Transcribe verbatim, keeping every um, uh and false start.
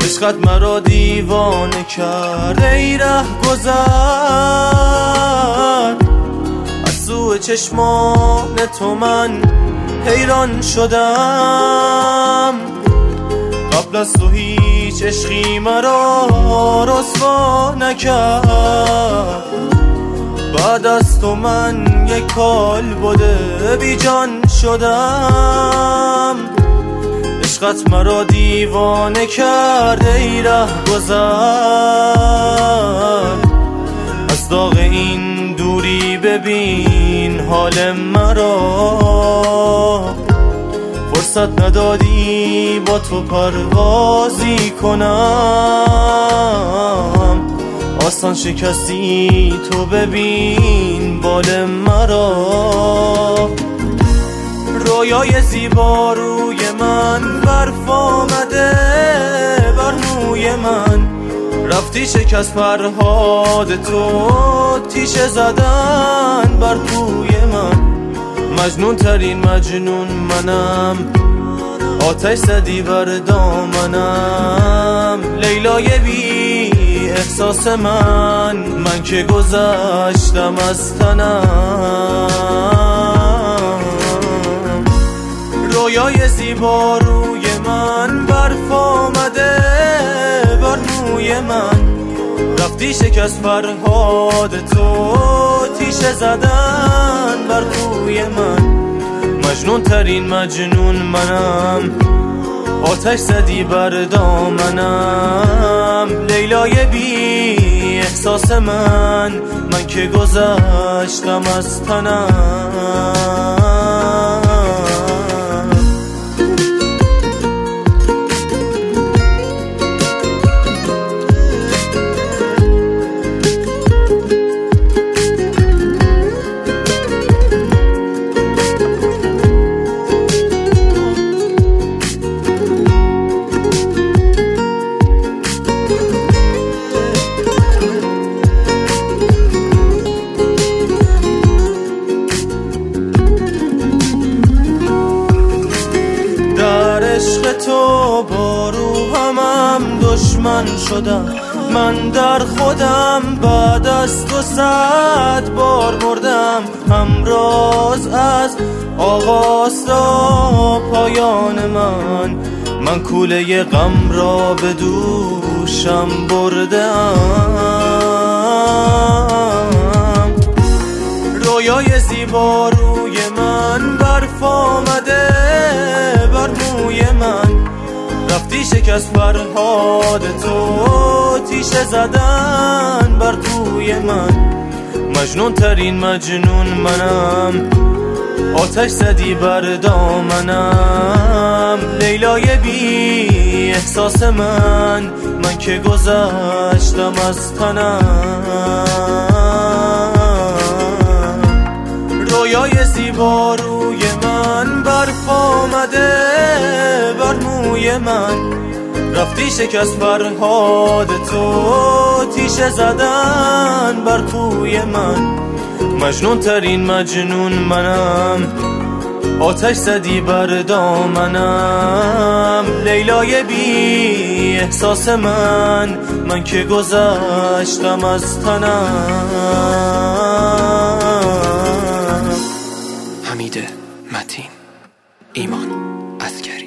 عشقت مرا دیوانه کرد ای ره گذر، از سوی چشمان تو من حیران شدم. قبل از تو هیچ عشقی مرا رسوا نکرد، بعد از تو من یک کالبد بی جان شدم. عشقت مرا دیوانه کرد ای ره گذر، از داغ این دوری ببین حال مرا. فرصت ندادی با تو پروازی کنم، آسان شکستی تو ببین بال مرا. رویای زیبا روی من برف آمده بر موی من، رفتی شکست فرهاد تو تیشه زدن بر کوی من. مجنون ترین مجنون منم، آتش زدی بر دامنم. لیلای بی احساس من، من که گذشتم از تنم. رویای زیبا روی من برف آمده بر موی من، رفتی شکست فرهاد تو تیشه زدن بر کوی من. مجنون ترین مجنون منم، آتش زدی بر دامنم. لیلای بی احساس من، من که گذشتم از تنم. عشق تو با روحم دشمن شدم، من در خودم بعد از تو صد بار مردم. همراز از آغاز تا پایان من، من کوله غم را به دوشم بردم. رویای زیبا روی من برف آمده بر موی من، رفتی شکست فرهاد تو تیشه زدن بر کوی من. مجنون ترین مجنون منم، آتش زدی بر دامنم. لیلای بی احساس من، من که گذشتم از تنم. رویای زیبا روی من برف آمده بر موی من، رفتی شکست فرهاد تو تیشه زدن بر کوی من. مجنون ترین مجنون منم، آتش زدی بر دامنم. لیلای بی احساس من، من که گذشتم از تنم. حمید متین، ایمان عسکری.